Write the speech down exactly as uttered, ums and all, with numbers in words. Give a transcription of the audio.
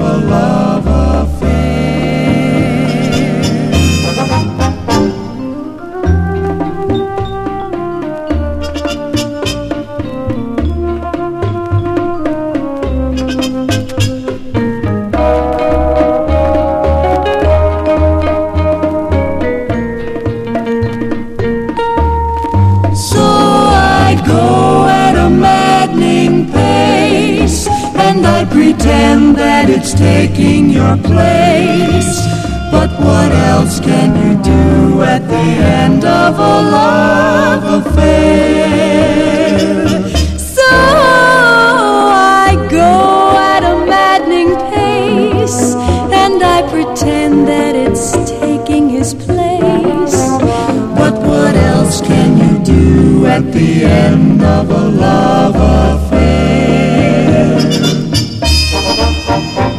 a love affair. So I go at a maddening pace, and I pretend that it's taking your place. But what else can you do at the end of a love affair? So I go at a maddening pace, and I pretend that it's taking his place. But what else can you do at the end of a love affair?